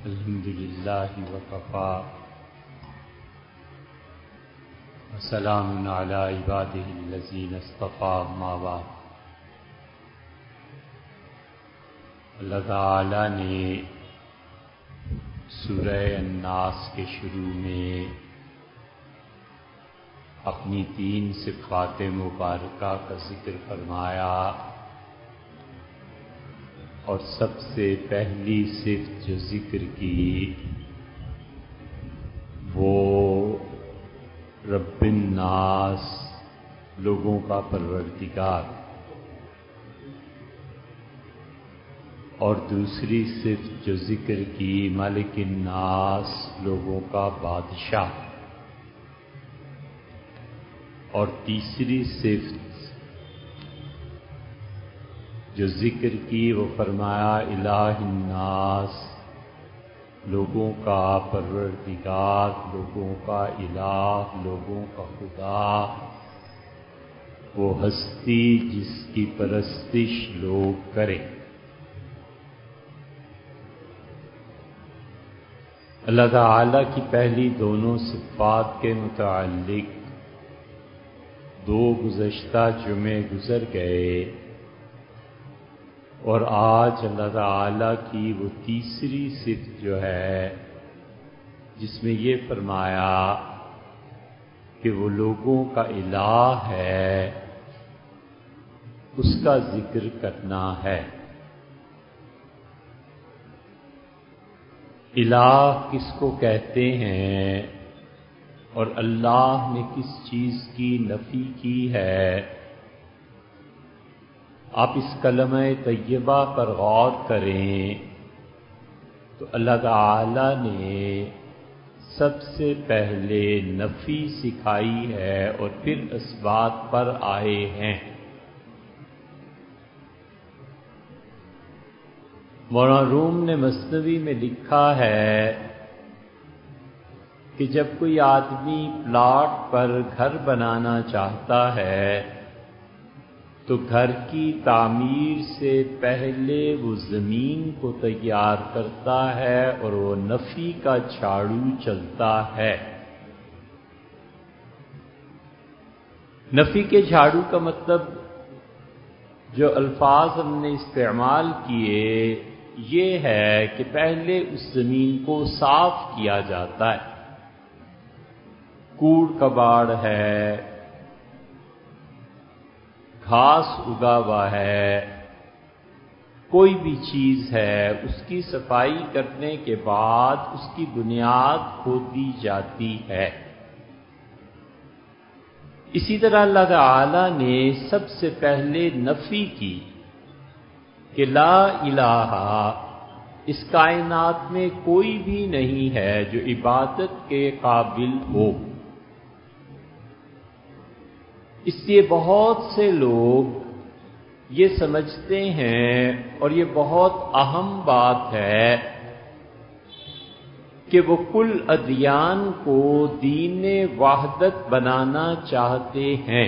الحمد للہ وکفی وسلام علی عبادہ الذین اصطفی اما بعد۔ اللہ تعالی نے سورہ الناس کے شروع میں اپنی 3 صفات مبارکہ کا ذکر فرمایا، اور سب سے پہلی صفت جو ذکر کی وہ رب الناس، لوگوں کا پروردگار، اور دوسری صفت جو ذکر کی مالک الناس، لوگوں کا بادشاہ، اور تیسری صفت جو ذکر کی وہ فرمایا الہ الناس، لوگوں کا پروردگار، لوگوں کا الہ، لوگوں کا خدا، وہ ہستی جس کی پرستش لوگ کریں۔ اللہ تعالی کی پہلی دونوں صفات کے متعلق 2 گزشتہ جمعے گزر گئے، اور آج اللہ تعالی کی وہ تیسری صفت جو ہے جس میں یہ فرمایا کہ وہ لوگوں کا الہ ہے، اس کا ذکر کرنا ہے۔ الہ کس کو کہتے ہیں اور اللہ نے کس چیز کی نفی کی ہے؟ آپ اس کلمہ طیبہ پر غور کریں تو اللہ تعالی نے سب سے پہلے نفی سکھائی ہے اور پھر اثبات پر آئے ہیں۔ مولانا روم نے مثنوی میں لکھا ہے کہ جب کوئی آدمی پلاٹ پر گھر بنانا چاہتا ہے تو گھر کی تعمیر سے پہلے وہ زمین کو تیار کرتا ہے اور وہ نفی کا جھاڑو چلتا ہے۔ نفی کے جھاڑو کا مطلب جو الفاظ ہم نے استعمال کیے یہ ہے کہ پہلے اس زمین کو صاف کیا جاتا ہے، کوڑ کباڑ ہے، گھاس اگا ہوا ہے، کوئی بھی چیز ہے، اس کی صفائی کرنے کے بعد اس کی بنیاد کھودی جاتی ہے۔ اسی طرح اللہ تعالی نے سب سے پہلے نفی کی کہ لا الہ، اس کائنات میں کوئی بھی نہیں ہے جو عبادت کے قابل ہو۔ اس لیے بہت سے لوگ یہ سمجھتے ہیں، اور یہ بہت اہم بات ہے، کہ وہ کل ادیان کو دین وحدت بنانا چاہتے ہیں،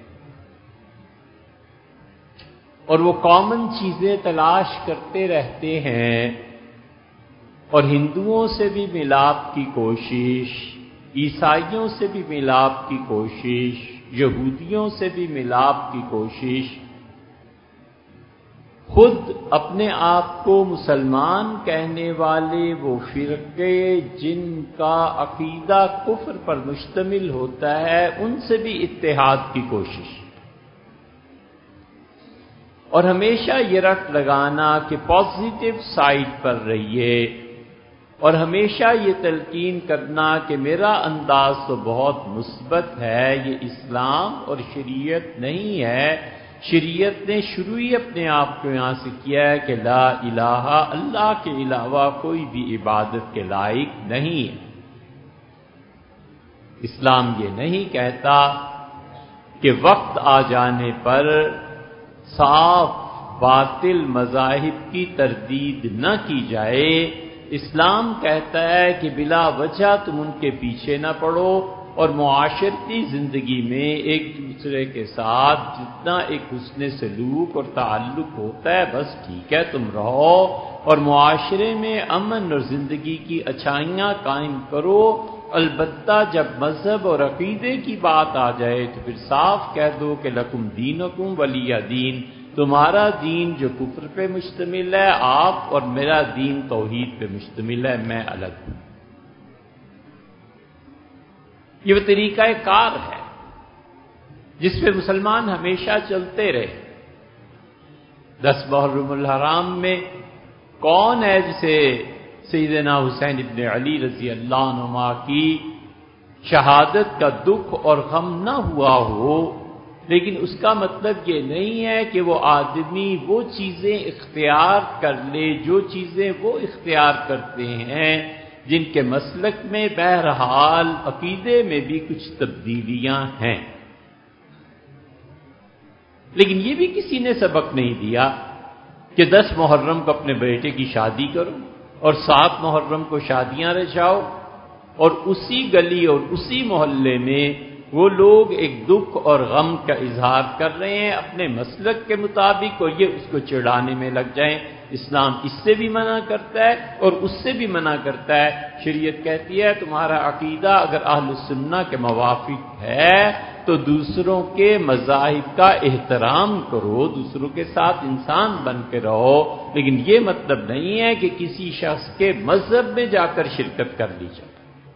اور وہ کامن چیزیں تلاش کرتے رہتے ہیں، اور ہندوؤں سے بھی ملاپ کی کوشش، عیسائیوں سے بھی ملاپ کی کوشش، یہودیوں سے بھی ملاپ کی کوشش، خود اپنے آپ کو مسلمان کہنے والے وہ فرقے جن کا عقیدہ کفر پر مشتمل ہوتا ہے ان سے بھی اتحاد کی کوشش، اور ہمیشہ یہ رٹ لگانا کہ پازیٹو سائڈ پر رہیے، اور ہمیشہ یہ تلقین کرنا کہ میرا انداز تو بہت مثبت ہے، یہ اسلام اور شریعت نہیں ہے، شریعت نے شروع ہی اپنے آپ کو یہاں سے کیا ہے کہ لا الہ، اللہ کے علاوہ کوئی بھی عبادت کے لائق نہیں ہے۔ اسلام یہ نہیں کہتا کہ وقت آ جانے پر صاف باطل مذاہب کی تردید نہ کی جائے۔ اسلام کہتا ہے کہ بلا وجہ تم ان کے پیچھے نہ پڑو، اور معاشرتی زندگی میں ایک دوسرے کے ساتھ جتنا ایک حسن سلوک اور تعلق ہوتا ہے بس ٹھیک ہے تم رہو، اور معاشرے میں امن اور زندگی کی اچھائیاں قائم کرو۔ البتہ جب مذہب اور عقیدے کی بات آ جائے تو پھر صاف کہہ دو کہ لکم دینکم ولی دین، تمہارا دین جو کفر پہ مشتمل ہے آپ، اور میرا دین توحید پہ مشتمل ہے، میں الگ ہوں۔ یہ وہ طریقہ کار ہے جس پہ مسلمان ہمیشہ چلتے رہے۔ 10 محرم الحرام میں کون ہے جسے سیدنا حسین ابن علی رضی اللہ عنہما کی شہادت کا دکھ اور غم نہ ہوا ہو، لیکن اس کا مطلب یہ نہیں ہے کہ وہ آدمی وہ چیزیں اختیار کر لے جو چیزیں وہ اختیار کرتے ہیں جن کے مسلک میں بہرحال عقیدے میں بھی کچھ تبدیلیاں ہیں۔ لیکن یہ بھی کسی نے سبق نہیں دیا کہ 10 محرم کو اپنے بیٹے کی شادی کرو اور 7 محرم کو شادیاں رچاؤ، اور اسی گلی اور اسی محلے میں وہ لوگ ایک دکھ اور غم کا اظہار کر رہے ہیں اپنے مسلک کے مطابق، اور یہ اس کو چڑھانے میں لگ جائیں۔ اسلام اس سے بھی منع کرتا ہے اور اس سے بھی منع کرتا ہے۔ شریعت کہتی ہے تمہارا عقیدہ اگر اہل السنہ کے موافق ہے تو دوسروں کے مذاہب کا احترام کرو، دوسروں کے ساتھ انسان بن کے رہو، لیکن یہ مطلب نہیں ہے کہ کسی شخص کے مذہب میں جا کر شرکت کر لی جائے۔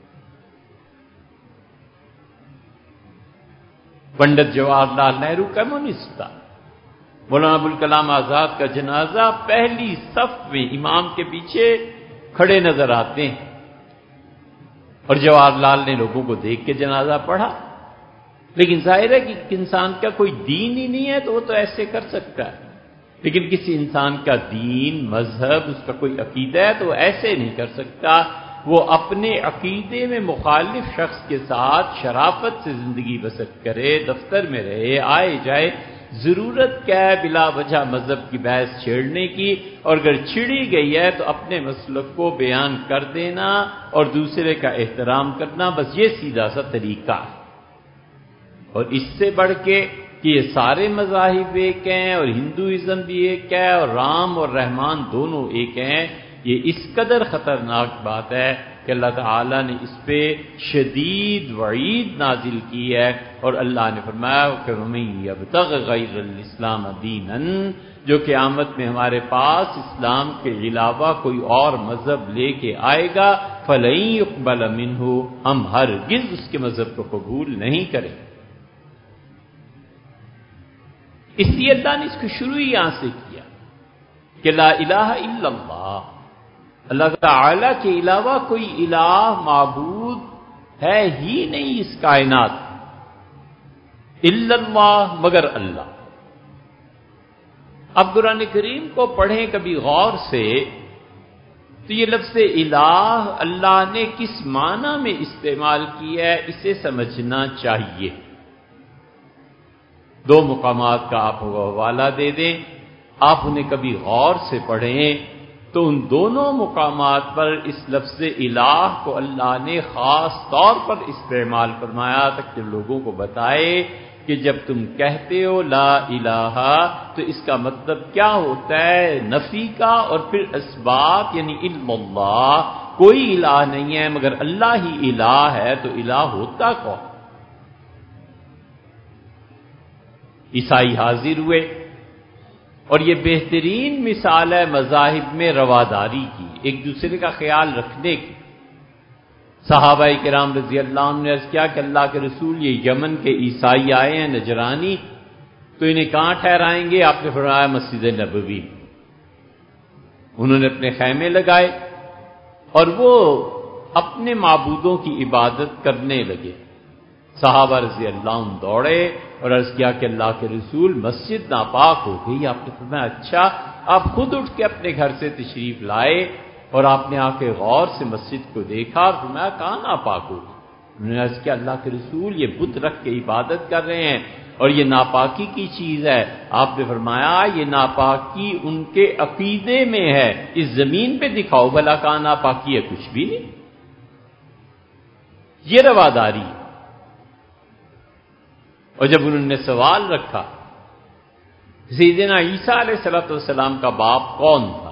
پنڈت جواہر لال نہرو کمیونسٹ تھا، مولانا ابوالکلام آزاد کا جنازہ پہلی صف میں امام کے پیچھے کھڑے نظر آتے ہیں، اور جواہر لال نے لوگوں کو دیکھ کے جنازہ پڑھا۔ لیکن ظاہر ہے کہ انسان کا کوئی دین ہی نہیں ہے تو وہ تو ایسے کر سکتا ہے، لیکن کسی انسان کا دین، مذہب، اس کا کوئی عقیدہ ہے تو وہ ایسے نہیں کر سکتا۔ وہ اپنے عقیدے میں مخالف شخص کے ساتھ شرافت سے زندگی بسر کرے، دفتر میں رہے، آئے جائے، ضرورت کیا ہے بلا وجہ مذہب کی بحث چھیڑنے کی، اور اگر چھڑی گئی ہے تو اپنے مسلک کو بیان کر دینا اور دوسرے کا احترام کرنا، بس یہ سیدھا سا طریقہ ہے۔ اور اس سے بڑھ کے کہ یہ سارے مذاہب ایک ہیں اور ہندوازم بھی ایک ہے اور رام اور رحمان دونوں ایک ہیں، یہ اس قدر خطرناک بات ہے کہ اللہ تعالیٰ نے اس پہ شدید وعید نازل کی ہے، اور اللہ نے فرمایا کہ وَمَن يَبْتَغِ غَيْرَ الْإِسْلَامَ دِينًا، جو قیامت میں ہمارے پاس اسلام کے علاوہ کوئی اور مذہب لے کے آئے گا فَلَن يُقْبَلَ مِنْهُ، ہم ہرگز اس کے مذہب کو قبول نہیں کریں۔ اس لیے اللہ نے اس کو شروع ہی یہاں سے کیا کہ لا الہ الا اللہ، اللہ تعالی کے علاوہ کوئی الہ معبود ہے ہی نہیں اس کائنات، الا اللہ، مگر اللہ۔ اب قرآن کریم کو پڑھیں کبھی غور سے تو یہ لفظ الہ اللہ نے کس معنی میں استعمال کیا ہے اسے سمجھنا چاہیے۔ 2 مقامات کا آپ کو حوالہ دے دیں، آپ انہیں کبھی غور سے پڑھیں تو ان دونوں مقامات پر اس لفظ الہ کو اللہ نے خاص طور پر استعمال فرمایا تاکہ لوگوں کو بتائے کہ جب تم کہتے ہو لا الہ تو اس کا مطلب کیا ہوتا ہے، نفی کا، اور پھر اسبات یعنی علم اللہ، کوئی الہ نہیں ہے مگر اللہ ہی الہ ہے، تو الہ ہوتا کون؟ عیسائی حاضر ہوئے، اور یہ بہترین مثال ہے مذاہب میں رواداری کی، ایک دوسرے کا خیال رکھنے کی۔ صحابہ کرام رضی اللہ عنہ نے عرض کیا کہ اللہ کے رسول یہ یمن کے عیسائی آئے ہیں نجرانی، تو انہیں کہاں ٹھہرائیں گے؟ آپ نے فرمایا مسجد نبوی۔ انہوں نے اپنے خیمے لگائے اور وہ اپنے معبودوں کی عبادت کرنے لگے۔ صحابہ رضی اللہ عنہ دوڑے اور عرض کیا کہ اللہ کے رسول مسجد ناپاک ہو گئی۔ آپ نے فرمایا اچھا، آپ خود اٹھ کے اپنے گھر سے تشریف لائے اور آپ نے آ کے غور سے مسجد کو دیکھا اور فرمایا کہاں ناپاک ہو گئی؟ انہوں نے عرض کیا اللہ کے رسول یہ بت رکھ کے عبادت کر رہے ہیں اور یہ ناپاکی کی چیز ہے۔ آپ نے فرمایا یہ ناپاکی ان کے عقیدے میں ہے، اس زمین پہ دکھاؤ بھلا کہاں ناپاکی ہے؟ کچھ بھی نہیں۔ یہ رواداری ہے۔ اور جب انہوں نے سوال رکھا سیدنا عیسیٰ علیہ السلام کا باپ کون تھا،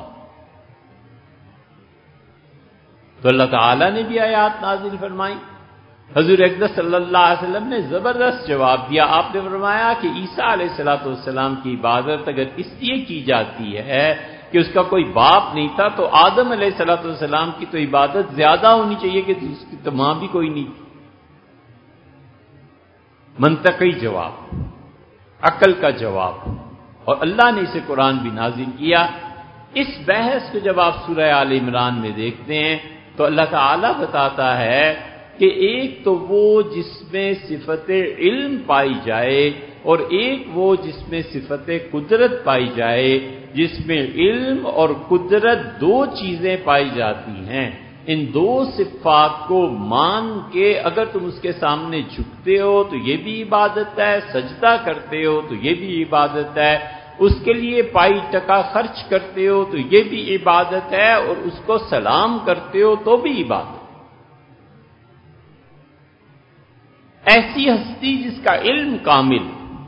تو اللہ تعالیٰ نے بھی آیات نازل فرمائی. حضور اقدس صلی اللہ علیہ وسلم نے زبردست جواب دیا. آپ نے فرمایا کہ عیسیٰ علیہ السلام کی عبادت اگر اس لیے کی جاتی ہے کہ اس کا کوئی باپ نہیں تھا تو آدم علیہ السلام کی تو عبادت زیادہ ہونی چاہیے کہ اس کی تو ماں بھی کوئی نہیں تھی. منطقی جواب، عقل کا جواب، اور اللہ نے اسے قرآن بھی نازل کیا. اس بحث کو جب آپ سورہ آل عمران میں دیکھتے ہیں تو اللہ تعالیٰ بتاتا ہے کہ ایک تو وہ جس میں صفت علم پائی جائے اور ایک وہ جس میں صفت قدرت پائی جائے، جس میں علم اور قدرت دو چیزیں پائی جاتی ہیں. ان دو صفات کو مان کے اگر تم اس کے سامنے جھکتے ہو تو یہ بھی عبادت ہے، سجدہ کرتے ہو تو یہ بھی عبادت ہے، اس کے لیے پائی ٹکا خرچ کرتے ہو تو یہ بھی عبادت ہے، اور اس کو سلام کرتے ہو تو بھی عبادت. ایسی ہستی جس کا علم کامل،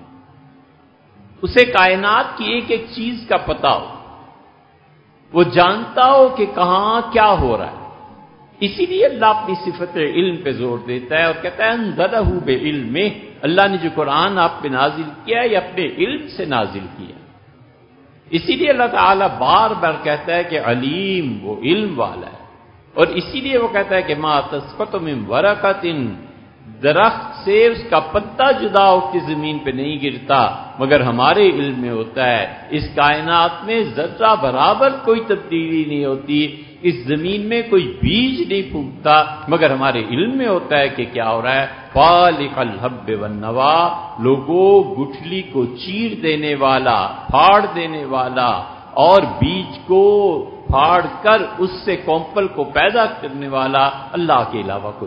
اسے کائنات کی ایک ایک چیز کا پتہ ہو، وہ جانتا ہو کہ کہاں کیا ہو رہا ہے. اسی لیے اللہ اپنی صفت علم پہ زور دیتا ہے اور کہتا ہے انزلہ بعلمہ. اللہ نے جو قرآن آپ پہ نازل کیا ہے یہ اپنے علم سے نازل کیا. اسی لیے اللہ تعالیٰ بار بار کہتا ہے کہ علیم، وہ علم والا ہے. اور اسی لیے وہ کہتا ہے کہ ما تسقط من ورقۃ، درخت سے اس کا پتا جدا ہو کے زمین پہ نہیں گرتا مگر ہمارے علم میں ہوتا ہے. اس کائنات میں ذرہ برابر کوئی تبدیلی نہیں ہوتی، اس زمین میں کوئی بیج نہیں پھوٹتا مگر ہمارے علم میں ہوتا ہے کہ کیا ہو رہا ہے. فالق الحب والنوا، لوگوں گٹھلی کو چیر دینے والا، پھاڑ دینے والا، اور بیج کو پھاڑ کر اس سے کونپل کو پیدا کرنے والا اللہ کے علاوہ کوئی،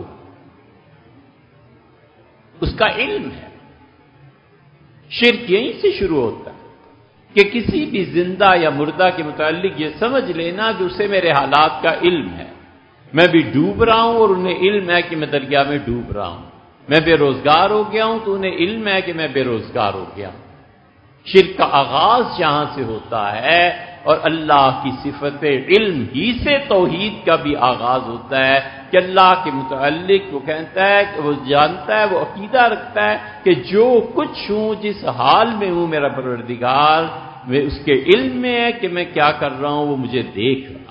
اس کا علم ہے. شرک یہیں سے شروع ہوتا ہے کہ کسی بھی زندہ یا مردہ کے متعلق یہ سمجھ لینا کہ اسے میرے حالات کا علم ہے. میں بھی ڈوب رہا ہوں اور انہیں علم ہے کہ میں دریا میں ڈوب رہا ہوں. میں بے روزگار ہو گیا ہوں تو انہیں علم ہے کہ میں بے روزگار ہو گیا ہوں. شرک کا آغاز یہاں سے ہوتا ہے، اور اللہ کی صفت علم ہی سے توحید کا بھی آغاز ہوتا ہے کہ اللہ کے متعلق وہ کہتا ہے کہ وہ جانتا ہے، وہ عقیدہ رکھتا ہے کہ جو کچھ ہوں، جس حال میں ہوں، میرا پروردگار میں اس کے علم میں ہے کہ میں کیا کر رہا ہوں، وہ مجھے دیکھ رہا.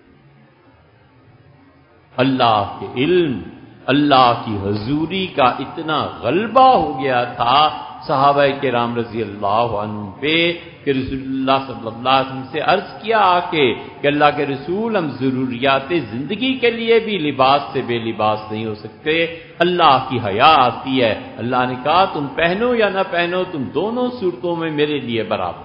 اللہ کے علم، اللہ کی حضوری کا اتنا غلبہ ہو گیا تھا صحابہ کرام رضی اللہ عنہ پہ کہ رسول اللہ صلی اللہ علیہ وسلم سے عرض کیا آ کے کہ اللہ کے رسول، ہم ضروریات زندگی کے لیے بھی لباس سے بے لباس نہیں ہو سکتے. اللہ کی حیا آتی ہے. اللہ نے کہا تم پہنو یا نہ پہنو، تم دونوں صورتوں میں میرے لیے برابر.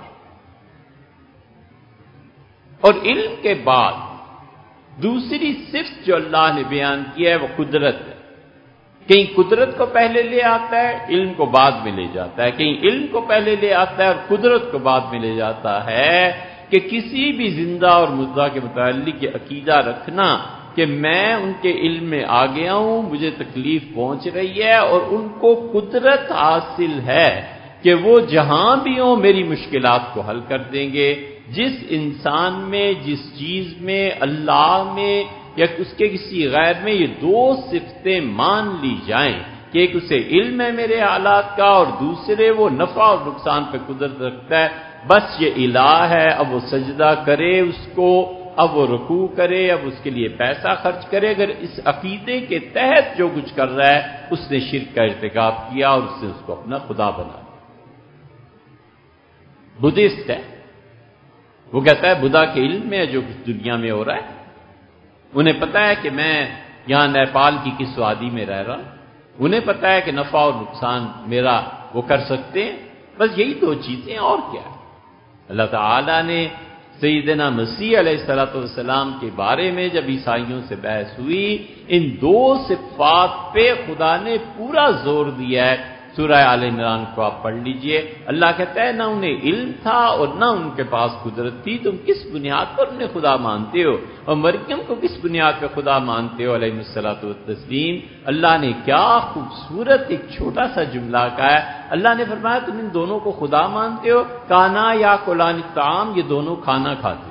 اور علم کے بعد دوسری صفت جو اللہ نے بیان کیا ہے وہ قدرت ہے. کہیں قدرت کو پہلے لے آتا ہے، علم کو بعد میں لے جاتا ہے. کہیں علم کو پہلے لے آتا ہے اور قدرت کو بعد میں لے جاتا ہے. کہ کسی بھی زندہ اور مردہ کے متعلق یہ عقیدہ رکھنا کہ میں ان کے علم میں آ گیا ہوں، مجھے تکلیف پہنچ رہی ہے، اور ان کو قدرت حاصل ہے کہ وہ جہاں بھی ہوں میری مشکلات کو حل کر دیں گے. جس انسان میں، جس چیز میں، اللہ میں یا اس کے کسی غیر میں یہ دو صفتیں مان لی جائیں کہ ایک اسے علم ہے میرے حالات کا اور دوسرے وہ نفع اور نقصان پہ قدرت رکھتا ہے، بس یہ الہ ہے. اب وہ سجدہ کرے اس کو، اب وہ رکوع کرے، اب اس کے لیے پیسہ خرچ کرے. اگر اس عقیدے کے تحت جو کچھ کر رہا ہے اس نے شرک کا ارتکاب کیا اور اس نے اس کو اپنا خدا بنا. بدھسٹ ہے، وہ کہتا ہے بدھا کے علم میں ہے جو کچھ دنیا میں ہو رہا ہے. انہیں پتا ہے کہ میں یہاں نیپال کی کس وادی میں رہ رہا ہوں، انہیں پتا ہے کہ نفع اور نقصان میرا وہ کر سکتے ہیں. بس یہی دو چیزیں، اور کیا ہے. اللہ تعالیٰ نے سیدنا مسیح علیہ السلام کے بارے میں جب عیسائیوں سے بحث ہوئی، ان دو صفات پہ خدا نے پورا زور دیا ہے. سورہ آل عمران کو آپ پڑھ لیجئے. اللہ کہتا ہے نہ انہیں علم تھا اور نہ ان کے پاس قدرت تھی، تم کس بنیاد پر انہیں خدا مانتے ہو؟ اور مریم کو کس بنیاد پہ خدا مانتے ہو علیہ الصلوۃ والتسلیم. اللہ نے کیا خوبصورت ایک چھوٹا سا جملہ کہا ہے. اللہ نے فرمایا تم ان دونوں کو خدا مانتے ہو، کانا یا کلان الطعام، یہ دونوں کھانا کھاتے،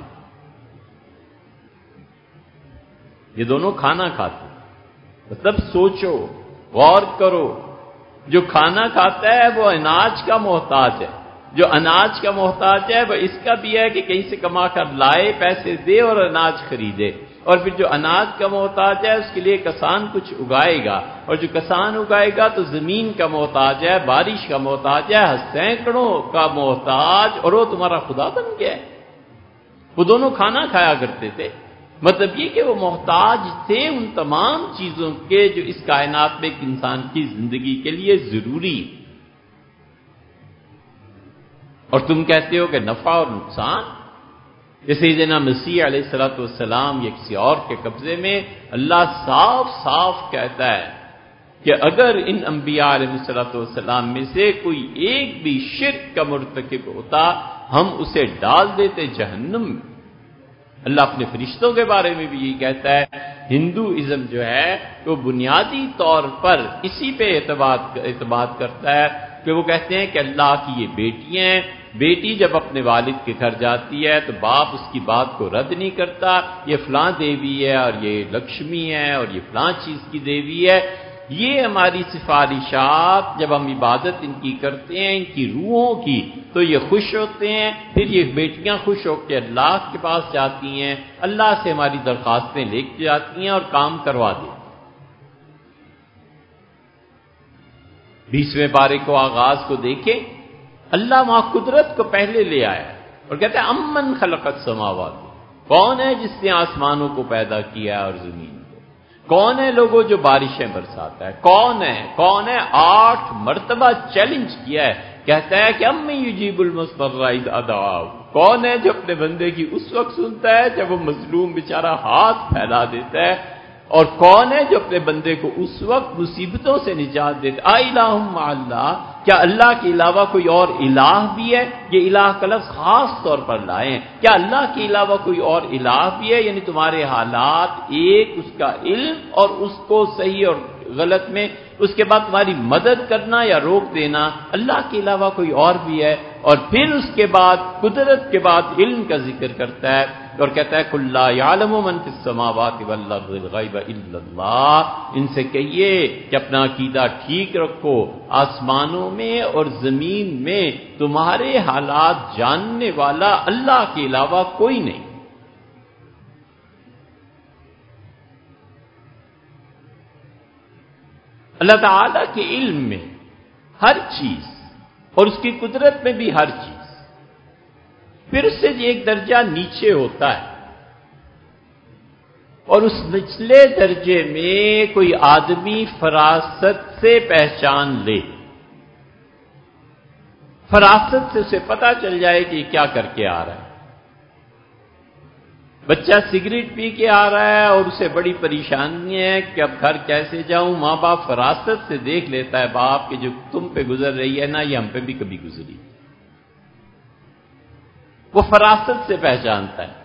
یہ دونوں کھانا کھاتے. مطلب سوچو، غور کرو، جو کھانا کھاتا ہے وہ اناج کا محتاج ہے، جو اناج کا محتاج ہے وہ اس کا بھی ہے کہ کہیں سے کما کر لائے، پیسے دے اور اناج خریدے. اور پھر جو اناج کا محتاج ہے اس کے لیے کسان کچھ اگائے گا، اور جو کسان اگائے گا تو زمین کا محتاج ہے، بارش کا محتاج ہے، سینکڑوں کا محتاج، اور وہ تمہارا خدا بن گیا ہے. وہ دونوں کھانا کھایا کرتے تھے. مطلب یہ کہ وہ محتاج تھے ان تمام چیزوں کے جو اس کائنات میں ایک انسان کی زندگی کے لیے ضروری. اور تم کہتے ہو کہ نفع اور نقصان. جیسے سیدنا مسیح علیہ الصلوۃ والسلام یا کسی اور کے قبضے میں، اللہ صاف صاف کہتا ہے کہ اگر ان انبیاء علیہ الصلوۃ والسلام میں سے کوئی ایک بھی شرک کا مرتکب ہوتا ہم اسے ڈال دیتے جہنم میں. اللہ اپنے فرشتوں کے بارے میں بھی یہی کہتا ہے. ہندوازم جو ہے وہ بنیادی طور پر اسی پہ اعتماد کرتا ہے کہ وہ کہتے ہیں کہ اللہ کی یہ بیٹیاں ہیں، بیٹی جب اپنے والد کے گھر جاتی ہے تو باپ اس کی بات کو رد نہیں کرتا، یہ فلاں دیوی ہے اور یہ لکشمی ہے اور یہ فلاں چیز کی دیوی ہے. یہ ہماری سفارشات جب ہم عبادت ان کی کرتے ہیں، ان کی روحوں کی، تو یہ خوش ہوتے ہیں. پھر یہ بیٹیاں خوش ہو کے اللہ کے پاس جاتی ہیں، اللہ سے ہماری درخواستیں لے کے جاتی ہیں اور کام کروا دیتی. 20ویں پارے کو آغاز کو دیکھیں، اللہ وہاں قدرت کو پہلے لے آیا اور کہتا ہے امن خلق السماوات، کون ہے جس نے آسمانوں کو پیدا کیا اور زمین کو؟ کون ہے لوگوں جو بارشیں برساتا ہے؟ کون ہے؟ 8 مرتبہ چیلنج کیا ہے. کہتا ہے کہ امی یجیب المضطر اذا دعاہ، کون ہے جو اپنے بندے کی اس وقت سنتا ہے جب وہ مظلوم بیچارہ ہاتھ پھیلا دیتا ہے، اور کون ہے جو اپنے بندے کو اس وقت مصیبتوں سے نجات دیتا ہے. الہ مع اللہ، کیا اللہ کے علاوہ کوئی اور الہ بھی ہے؟ یہ الہ کا لفظ خاص طور پر لائیں. کیا اللہ کے علاوہ کوئی اور الہ بھی ہے؟ یعنی تمہارے حالات ایک، اس کا علم اور اس کو صحیح اور غلط میں اس کے بعد تمہاری مدد کرنا یا روک دینا، اللہ کے علاوہ کوئی اور بھی ہے. اور پھر اس کے بعد قدرت کے بعد علم کا ذکر کرتا ہے اور کہتا ہے قل لا یعلم من فی السماوات والارض الغیب الا اللہ. ان سے کہیے کہ اپنا عقیدہ ٹھیک رکھو، آسمانوں میں اور زمین میں تمہارے حالات جاننے والا اللہ کے علاوہ کوئی نہیں. اللہ تعالیٰ کے علم میں ہر چیز اور اس کی قدرت میں بھی ہر چیز. پھر اس سے ایک درجہ نیچے ہوتا ہے، اور اس نچلے درجے میں کوئی آدمی فراست سے پہچان لے، فراست سے اسے پتا چل جائے کہ یہ کیا کر کے آ رہا ہے. بچہ سگریٹ پی کے آ رہا ہے اور اسے بڑی پریشانی ہے کہ اب گھر کیسے جاؤں. ماں باپ فراست سے دیکھ لیتا ہے باپ کہ جو تم پہ گزر رہی ہے نا یہ ہم پہ بھی کبھی گزری. وہ فراست سے پہچانتا ہے.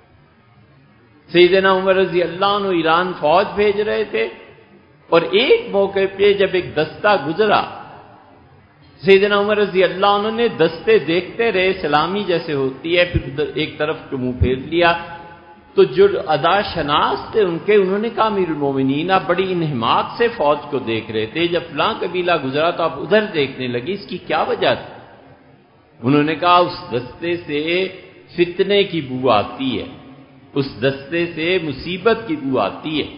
سیدنا عمر رضی اللہ عنہ ایران فوج بھیج رہے تھے اور ایک موقع پہ جب ایک دستہ گزرا، سیدنا عمر رضی اللہ عنہ نے دستے دیکھتے رہے، سلامی جیسے ہوتی ہے، پھر ایک طرف کو منہ پھیر لیا. تو جو ادا شناس تھے انہوں نے کہا امیر المومنین آپ بڑی انہماک سے فوج کو دیکھ رہے تھے، جب فلاں قبیلہ گزرا تو آپ ادھر دیکھنے لگے، اس کی کیا وجہ تھی؟ انہوں نے کہا اس دستے سے فتنے کی بو آتی ہے، اس دستے سے مصیبت کی بو آتی ہے.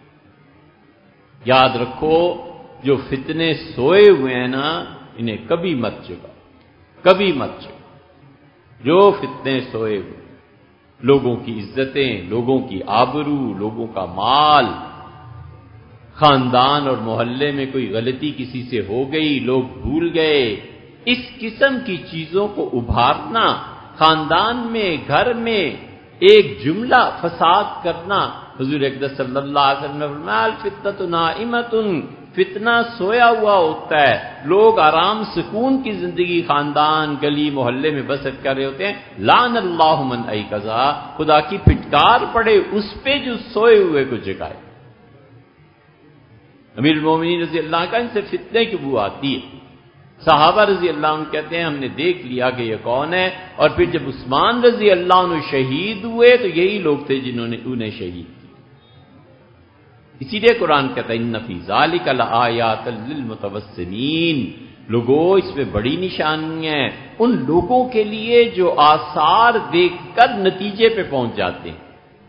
یاد رکھو جو فتنے سوئے ہوئے ہیں نا انہیں کبھی مت جگا، کبھی مت جگا. جو فتنے سوئے ہوئے، لوگوں کی عزتیں، لوگوں کی آبرو، لوگوں کا مال، خاندان اور محلے میں کوئی غلطی کسی سے ہو گئی، لوگ بھول گئے، اس قسم کی چیزوں کو ابھارنا، خاندان میں، گھر میں ایک جملہ فساد کرنا. حضور اقدس صلی اللہ علیہ وسلم نے فرمایا الفتنۃ نائمۃ فتنہ سویا ہوا ہوتا ہے، لوگ آرام سکون کی زندگی خاندان گلی محلے میں بسر کر رہے ہوتے ہیں، لعن اللہ من ایقظا، خدا کی پھٹکار پڑے اس پہ جو سوئے ہوئے کو جگائے۔ امیر المومنین رضی اللہ عنہ کا ان سے فتنے کی بو آتی ہے۔ صحابہ رضی اللہ عنہ کہتے ہیں ہم نے دیکھ لیا کہ یہ کون ہے، اور پھر جب عثمان رضی اللہ عنہ شہید ہوئے تو یہی لوگ تھے جنہوں نے انہیں شہید کیا۔ اسی لیے قرآن کہتا ہے ان فی ذالک لآیات للمتوسمین، لوگوں اس میں بڑی نشانیاں ہیں ان لوگوں کے لیے جو آثار دیکھ کر نتیجے پہ پہنچ جاتے ہیں۔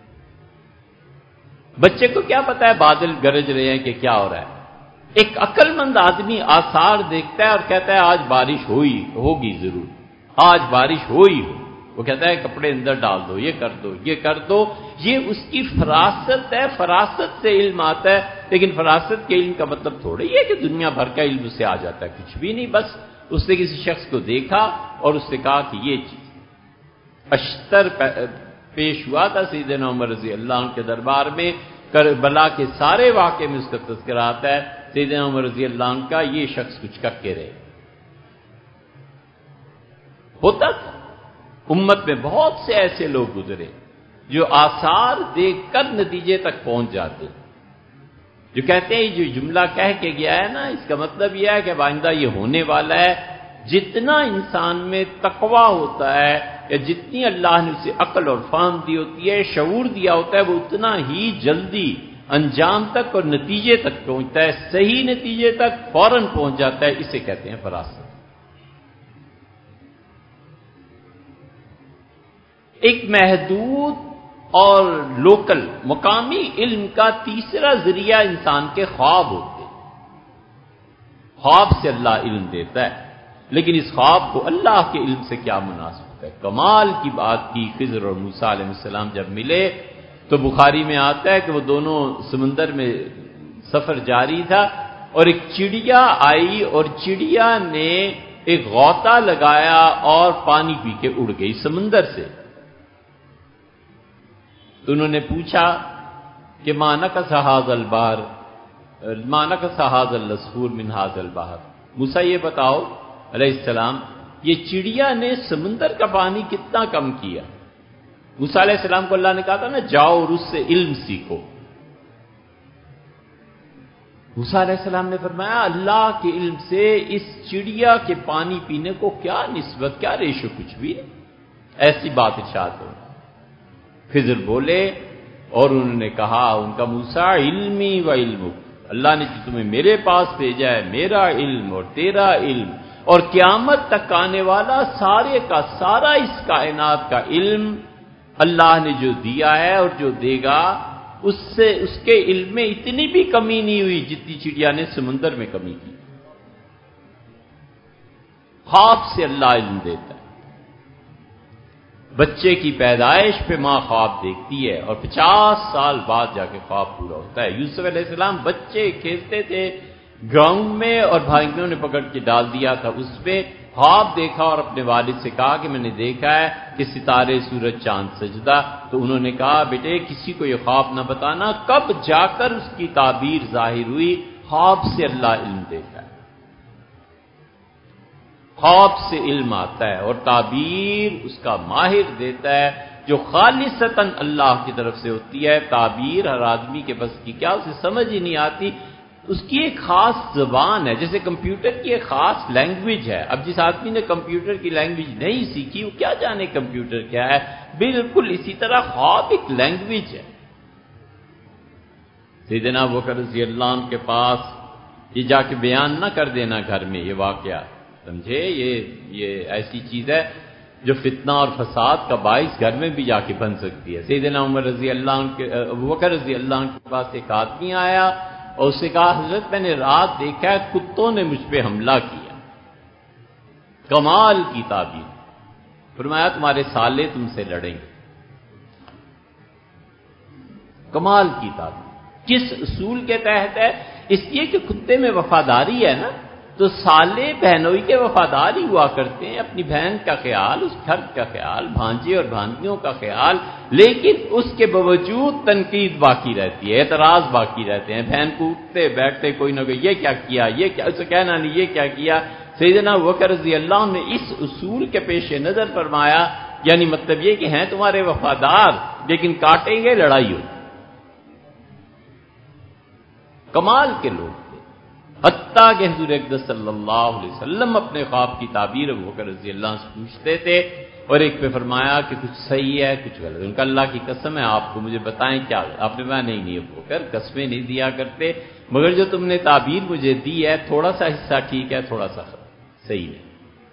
بچے کو کیا پتا ہے بادل گرج رہے ہیں کہ کیا ہو رہا ہے؟ ایک عقل مند آدمی آثار دیکھتا ہے اور کہتا ہے آج بارش ہوگی ضرور، آج بارش ہو ہی ہو۔ وہ کہتا ہے کپڑے اندر ڈال دو، یہ کر دو، یہ کر دو۔ یہ اس کی فراست ہے، فراست سے علم آتا ہے، لیکن فراست کے علم کا مطلب تھوڑا ہی ہے کہ دنیا بھر کا علم اس سے آ جاتا ہے، کچھ بھی نہیں، بس اس نے کسی شخص کو دیکھا اور اس سے کہا کہ یہ چیز۔ اشتر پیش ہوا تھا سیدنا عمر رضی اللہ عنہ کے دربار میں، کربلا کے سارے واقعے میں اس کا تذکرہ آتا ہے، سیدنا عمر رضی اللہ عنہ کا یہ شخص کچھ کر کے رہے۔ ہوتا تھا امت میں بہت سے ایسے لوگ گزرے جو آثار دیکھ کر نتیجے تک پہنچ جاتے، جو کہتے ہیں جو جملہ کہہ کے گیا ہے نا، اس کا مطلب یہ ہے کہ آئندہ یہ ہونے والا ہے۔ جتنا انسان میں تقویٰ ہوتا ہے یا جتنی اللہ نے اسے عقل اور فہم دی ہوتی ہے، شعور دیا ہوتا ہے، وہ اتنا ہی جلدی انجام تک اور نتیجے تک پہنچتا ہے، صحیح نتیجے تک فوراً پہنچ جاتا ہے، اسے کہتے ہیں فراست۔ ایک محدود اور لوکل مقامی علم کا تیسرا ذریعہ انسان کے خواب ہوتے ہیں۔ خواب سے اللہ علم دیتا ہے، لیکن اس خواب کو اللہ کے علم سے کیا مناسبت ہے؟ کمال کی بات کی خضر اور موسیٰ علیہ السلام جب ملے تو بخاری میں آتا ہے کہ وہ دونوں سمندر میں سفر جاری تھا اور ایک چڑیا آئی اور چڑیا نے ایک غوطہ لگایا اور پانی پی کے اڑ گئی سمندر سے۔ تو انہوں نے پوچھا کہ ما نقص هذا البحر ما نقص هذا العصفور من هذا البحر، موسیٰ یہ بتاؤ علیہ السلام یہ چڑیا نے سمندر کا پانی کتنا کم کیا؟ موسیٰ علیہ السلام کو اللہ نے کہا تھا نا جاؤ اور اس سے علم سیکھو۔ موسیٰ علیہ السلام نے فرمایا اللہ کے علم سے اس چڑیا کے پانی پینے کو کیا نسبت، کیا ریشو، کچھ بھی نہیں، ایسی بات ارشاد ہو۔ خضر بولے اور انہوں نے کہا ان کا موسیٰ علمی و علمک، اللہ نے جو تمہیں میرے پاس بھیجا ہے میرا علم اور تیرا علم اور قیامت تک آنے والا سارے کا سارا اس کائنات کا علم اللہ نے جو دیا ہے اور جو دے گا، اس سے اس کے علم میں اتنی بھی کمی نہیں ہوئی جتنی چڑیا نے سمندر میں کمی کی۔ خواب سے اللہ علم دیتا ہے۔ بچے کی پیدائش پہ ماں خواب دیکھتی ہے اور 50 سال بعد جا کے خواب پورا ہوتا ہے۔ یوسف علیہ السلام بچے کھیلتے تھے گراؤنڈ میں اور بھائیوں نے پکڑ کے ڈال دیا تھا اس پہ، خواب دیکھا اور اپنے والد سے کہا کہ میں نے دیکھا ہے کہ ستارے سورج چاند سجدہ، تو انہوں نے کہا بیٹے کسی کو یہ خواب نہ بتانا، کب جا کر اس کی تعبیر ظاہر ہوئی؟ خواب سے اللہ علم دیتا ہے، خواب سے علم آتا ہے اور تعبیر اس کا ماہر دیتا ہے جو خالصتاً اللہ کی طرف سے ہوتی ہے۔ تعبیر ہر آدمی کے بس کی کیا، اسے سمجھ ہی نہیں آتی، اس کی ایک خاص زبان ہے، جیسے کمپیوٹر کی ایک خاص لینگویج ہے۔ اب جس آدمی نے کمپیوٹر کی لینگویج نہیں سیکھی وہ کیا جانے کمپیوٹر کیا ہے، بالکل اسی طرح خواب ایک لینگویج ہے۔ سیدنا ابوبکر رضی اللہ عنہ کے پاس یہ جا کے بیان نہ کر دینا گھر میں یہ واقعہ، سمجھے، یہ ایسی چیز ہے جو فتنہ اور فساد کا باعث گھر میں بھی جا کے بن سکتی ہے۔ سیدنا عمر رضی اللہ عنہ کے ابوبکر رضی اللہ عنہ کے پاس ایک آدمی آیا اور اسے کہا حضرت میں نے رات دیکھا ہے کتوں نے مجھ پہ حملہ کیا۔ کمال کی تعبیر، فرمایا تمہارے سالے تم سے لڑیں گے۔ کمال کی تعبیر کس اصول کے تحت ہے؟ اس لیے کہ کتے میں وفاداری ہے نا، تو سالے بہنوئی کے وفادار ہی ہوا کرتے ہیں، اپنی بہن کا خیال، اس گھر کا خیال، بھانجے اور بھانجیوں کا خیال، لیکن اس کے باوجود تنقید باقی رہتی ہے، اعتراض باقی رہتے ہیں، بہن کو اٹھتے بیٹھتے کوئی نہ کوئی یہ کیا کیا، یہ کیا، اسے کہنا نہیں یہ کیا کیا۔ سیدنا ابوبکر رضی اللہ عنہ نے اس اصول کے پیش نظر فرمایا، یعنی مطلب یہ کہ ہیں تمہارے وفادار لیکن کاٹیں گے لڑائی ہو۔ کمال کے لوگ تھے، حتیٰ کہ حضور اقدس صلی اللہ علیہ وسلم اپنے خواب کی تعبیر ابوبکر رضی اللہ عنہ سے پوچھتے تھے، اور ایک پہ فرمایا کہ کچھ صحیح ہے کچھ غلط، ان کا اللہ کی قسم ہے آپ کو مجھے بتائیں کیا، آپ نے کہا نہیں ابوبکر قسمیں نہیں دیا کرتے، مگر جو تم نے تعبیر مجھے دی ہے تھوڑا سا حصہ ٹھیک ہے تھوڑا سا صحیح نہیں۔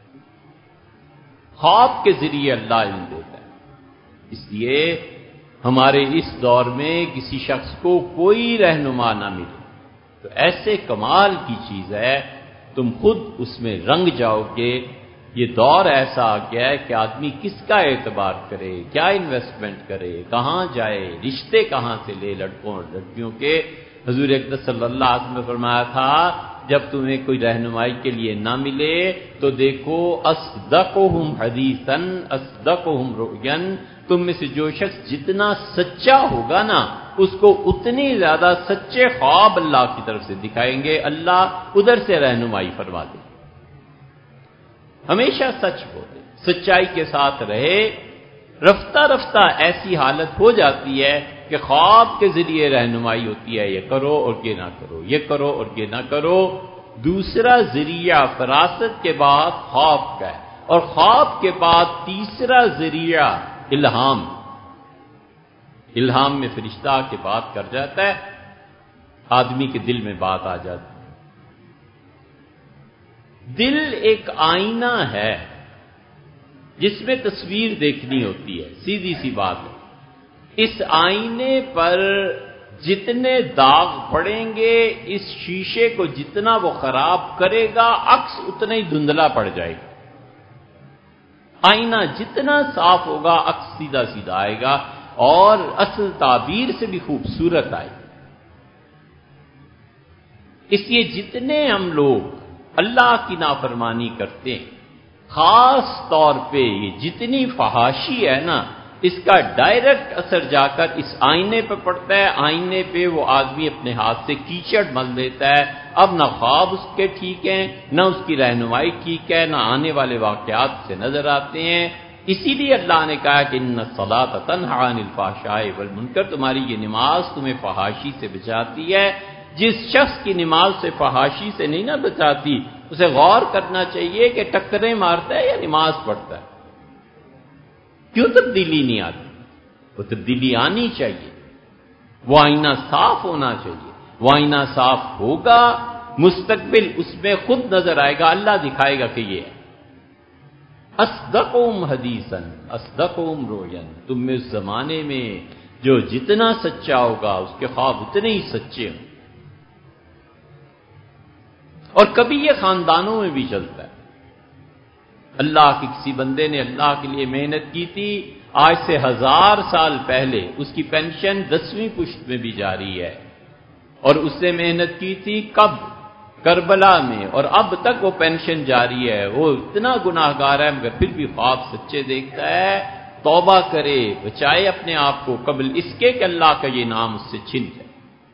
خواب کے ذریعے اللہ علم دیتا ہے، اس لیے ہمارے اس دور میں کسی شخص کو کوئی رہنما نہ ملے تو ایسے کمال کی چیز ہے، تم خود اس میں رنگ جاؤ گے۔ یہ دور ایسا آ گیا ہے کہ آدمی کس کا اعتبار کرے، کیا انویسٹمنٹ کرے، کہاں جائے، رشتے کہاں سے لے لڑکوں اور لڑکیوں کے۔ حضور اقدس صلی اللہ علیہ وسلم نے فرمایا تھا جب تمہیں کوئی رہنمائی کے لیے نہ ملے تو دیکھو اصدقہم حدیثاً اصدقہم رؤیاً، تم میں سے جو شخص جتنا سچا ہوگا نا اس کو اتنی زیادہ سچے خواب اللہ کی طرف سے دکھائیں گے، اللہ ادھر سے رہنمائی فرما دے۔ ہمیشہ سچ بولے، سچائی کے ساتھ رہے، رفتہ رفتہ ایسی حالت ہو جاتی ہے کہ خواب کے ذریعے رہنمائی ہوتی ہے، یہ کرو اور یہ نہ کرو، یہ کرو اور یہ نہ کرو۔ دوسرا ذریعہ فراست کے بعد خواب کا ہے، اور خواب کے بعد تیسرا ذریعہ الہام۔ الہام میں فرشتہ کے بات کر جاتا ہے، آدمی کے دل میں بات آ جاتی ہے۔ دل ایک آئینہ ہے جس میں تصویر دیکھنی ہوتی ہے، سیدھی سی بات ہے۔ اس آئینے پر جتنے داغ پڑیں گے، اس شیشے کو جتنا وہ خراب کرے گا عکس اتنا ہی دھندلا پڑ جائے گا۔ آئینہ جتنا صاف ہوگا عکس سیدھا سیدھا آئے گا اور اصل تعبیر سے بھی خوبصورت آئے گی۔ اس لیے جتنے ہم لوگ اللہ کی نافرمانی کرتے ہیں، خاص طور پہ یہ جتنی فحاشی ہے نا، اس کا ڈائریکٹ اثر جا کر اس آئینے پہ پڑتا ہے۔ آئینے پہ وہ آدمی اپنے ہاتھ سے کیچڑ مل دیتا ہے، اب نہ خواب اس کے ٹھیک ہیں، نہ اس کی رہنمائی ٹھیک ہے، نہ آنے والے واقعات سے نظر آتے ہیں۔ اسی لیے اللہ نے کہا کہ ان الصلاۃ تنہی عن الفحشاء والمنکر، تمہاری یہ نماز تمہیں فحاشی سے بچاتی ہے۔ جس شخص کی نماز سے فحاشی سے نہیں نہ بچاتی، اسے غور کرنا چاہیے کہ ٹکریں مارتا ہے یا نماز پڑھتا ہے، کیوں تبدیلی نہیں آتی؟ وہ تبدیلی آنی چاہیے، وہ آئینہ صاف ہونا چاہیے۔ وہ آئینہ صاف ہوگا، مستقبل اس میں خود نظر آئے گا، اللہ دکھائے گا کہ یہ ہے۔ اصدقہم حدیثاً اصدقہم رؤیاً، تم میں اس زمانے میں جو جتنا سچا ہوگا اس کے خواب اتنے ہی سچے ہوں۔ اور کبھی یہ خاندانوں میں بھی چلتا ہے، اللہ کے کسی بندے نے اللہ کے لیے محنت کی تھی، آج سے 1000 سال پہلے اس کی پینشن 10ویں پشت میں بھی جاری ہے، اور اس نے محنت کی تھی کب؟ کربلا میں، اور اب تک وہ پینشن جاری ہے۔ وہ اتنا گناہگار ہے مگر پھر بھی خواب سچے دیکھتا ہے، توبہ کرے، بچائے اپنے آپ کو قبل اس کے کہ اللہ کا یہ نام اس سے چھن جائے۔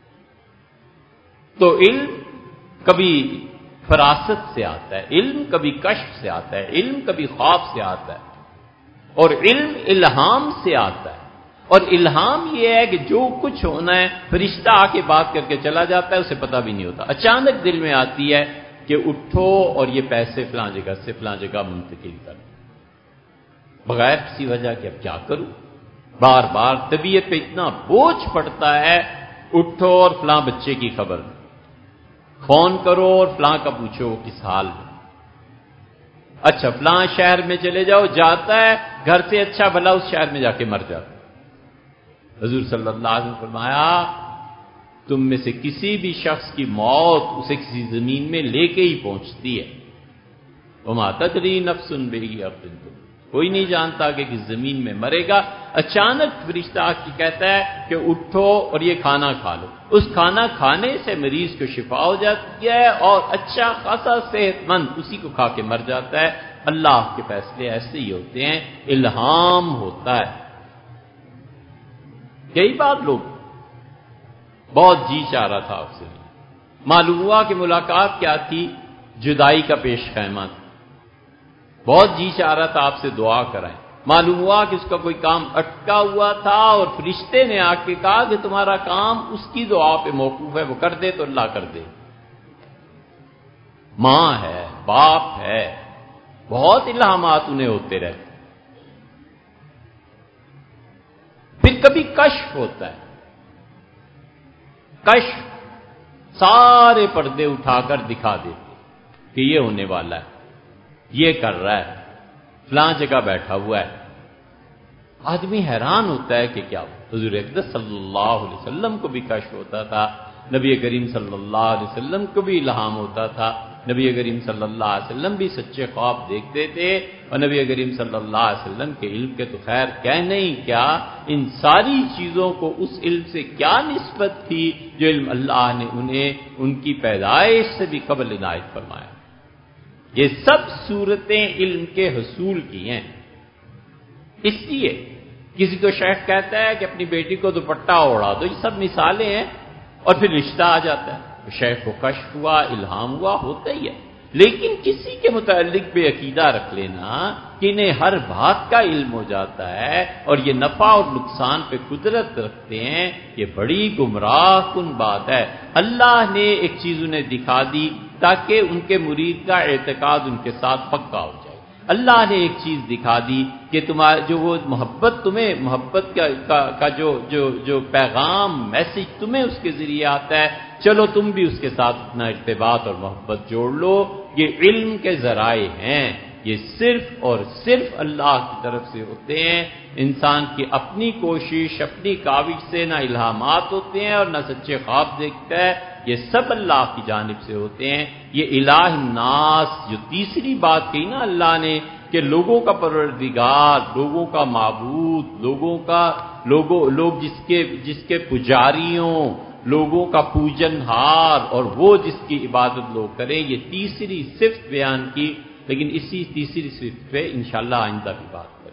تو علم کبھی فراست سے آتا ہے، علم کبھی کشف سے آتا ہے، علم کبھی خواب سے آتا ہے، اور علم الہام سے آتا ہے۔ اور الہام یہ ہے کہ جو کچھ ہونا ہے فرشتہ آ کے بات کر کے چلا جاتا ہے، اسے پتہ بھی نہیں ہوتا، اچانک دل میں آتی ہے کہ اٹھو اور یہ پیسے فلاں جگہ سے فلاں جگہ منتقل کر، بغیر کسی وجہ کے اب کیا کروں؟ بار بار طبیعت پہ اتنا بوجھ پڑتا ہے، اٹھو اور فلاں بچے کی خبر فون کرو اور فلاں کا پوچھو وہ کس حال میں، اچھا فلاں شہر میں چلے جاؤ، جاتا ہے گھر سے اچھا بھلا اس شہر میں جا کے مر جاتا۔ حضور صلی اللہ علیہ وسلم نے فرمایا تم میں سے کسی بھی شخص کی موت اسے کسی زمین میں لے کے ہی پہنچتی ہے، وما تدری نفس بأي أرض تموت، کوئی نہیں جانتا کہ کس زمین میں مرے گا۔ اچانک فرشتہ آ کے کہتا ہے کہ اٹھو اور یہ کھانا کھا لو، اس کھانا کھانے سے مریض کو شفا ہو جاتی ہے اور اچھا خاصا صحت مند اسی کو کھا کے مر جاتا ہے۔ اللہ کے فیصلے ایسے ہی ہوتے ہیں، الہام ہوتا ہے۔ کئی بار لوگ بہت جی چاہ رہا تھا آپ سے، معلوم ہوا کہ ملاقات کیا تھی؟ جدائی کا پیش خیمہ تھا، بہت جی چاہ رہا تھا آپ سے دعا کرائیں، معلوم ہوا کہ اس کا کوئی کام اٹکا ہوا تھا اور فرشتے نے آ کے کہا کہ تمہارا کام اس کی دعا پہ موقوف ہے، وہ کر دے تو اللہ کر دے۔ ماں ہے، باپ ہے، بہت الہامات انہیں ہوتے رہتے۔ پھر کبھی کشف ہوتا ہے، کشف سارے پردے اٹھا کر دکھا دیتے کہ یہ ہونے والا ہے، یہ کر رہا ہے، فلاں جگہ بیٹھا ہوا ہے۔ آدمی حیران ہوتا ہے کہ کیا حضور اقدس صلی اللہ علیہ وسلم کو بھی کشف ہوتا تھا، نبی کریم صلی اللہ علیہ وسلم کو بھی الہام ہوتا تھا، نبی کریم صلی اللہ علیہ وسلم بھی سچے خواب دیکھتے تھے، اور نبی کریم صلی اللہ علیہ وسلم کے علم کے تو خیر کہنے ہی کیا، ان ساری چیزوں کو اس علم سے کیا نسبت تھی جو علم اللہ نے انہیں ان کی پیدائش سے بھی قبل عنایت فرمایا۔ یہ سب صورتیں علم کے حصول کی ہیں۔ اس لیے کسی کو شیخ کہتا ہے کہ اپنی بیٹی کو دوپٹہ اوڑھا دو، یہ سب مثالیں ہیں، اور پھر رشتہ آ جاتا ہے، شیخ کو کشف ہوا، الہام ہوا، ہوتا ہی ہے۔ لیکن کسی کے متعلق بے عقیدہ رکھ لینا کہ انہیں ہر بات کا علم ہو جاتا ہے اور یہ نفع اور نقصان پہ قدرت رکھتے ہیں، یہ بڑی گمراہ کن بات ہے۔ اللہ نے ایک چیز انہیں دکھا دی تاکہ ان کے مرید کا اعتقاد ان کے ساتھ پکا ہو جائے۔ اللہ نے ایک چیز دکھا دی کہ تمہارا جو وہ محبت کا جو پیغام میسج تمہیں اس کے ذریعے آتا ہے، چلو تم بھی اس کے ساتھ اپنا ارتباط اور محبت جوڑ لو۔ یہ علم کے ذرائع ہیں، یہ صرف اور صرف اللہ کی طرف سے ہوتے ہیں۔ انسان کی اپنی کوشش، اپنی کاوش سے نہ الہامات ہوتے ہیں اور نہ سچے خواب دیکھتا ہے، یہ سب اللہ کی جانب سے ہوتے ہیں۔ یہ الہ الناس جو تیسری بات کہی نا اللہ نے کہ لوگوں کا پروردگار، لوگوں کا معبود، لوگ جس کے پجاریوں، لوگوں کا پوجن ہار، اور وہ جس کی عبادت لوگ کریں، یہ تیسری صفت بیان کی، لیکن اسی تیسری صفت پہ انشاءاللہ آئندہ بھی بات کریں۔